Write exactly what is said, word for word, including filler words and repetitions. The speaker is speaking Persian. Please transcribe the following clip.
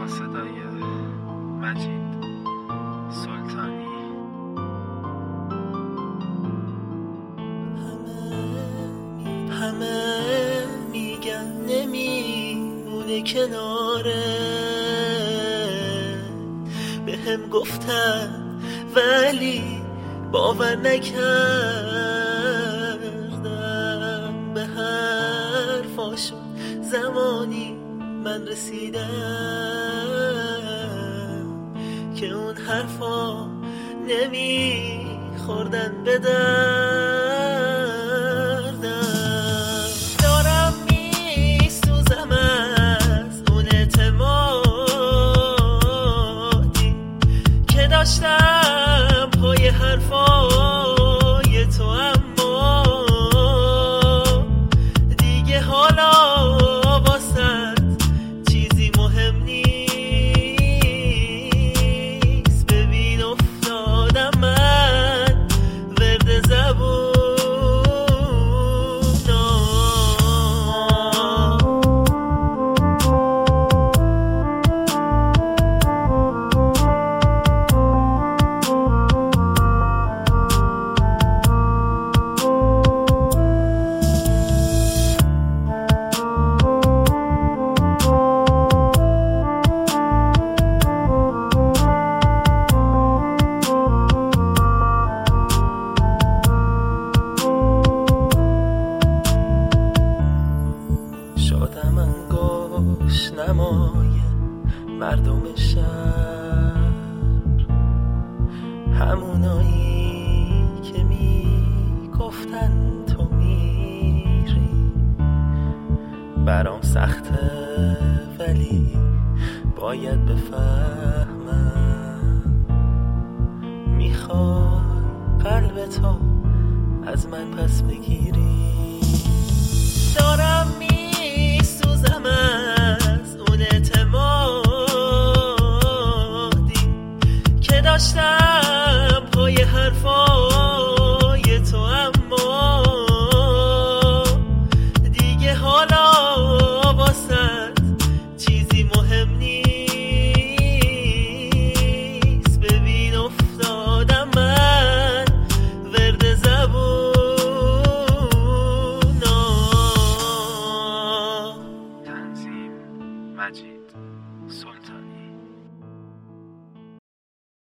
با صدای مجید سلطانی. همه میگن نمیمونه کناره، به هم گفتن ولی باور نکردم به حرفاشون. زمانی من رسیدم که اون حرفا نمیخوردن به دردم. دارم میسوزم از اون اعتمادی که داشتم پای حرفای تو، اما دیگه حالا واسه چیزی مهم نیست. ببین افتادم من ورد زبون. شدم انگوش نمای مردم شهر، همونایی که میگفتن تو میری. برام سخته ولی باید بفهمم، میخوای قلب تو از من پس بگیری.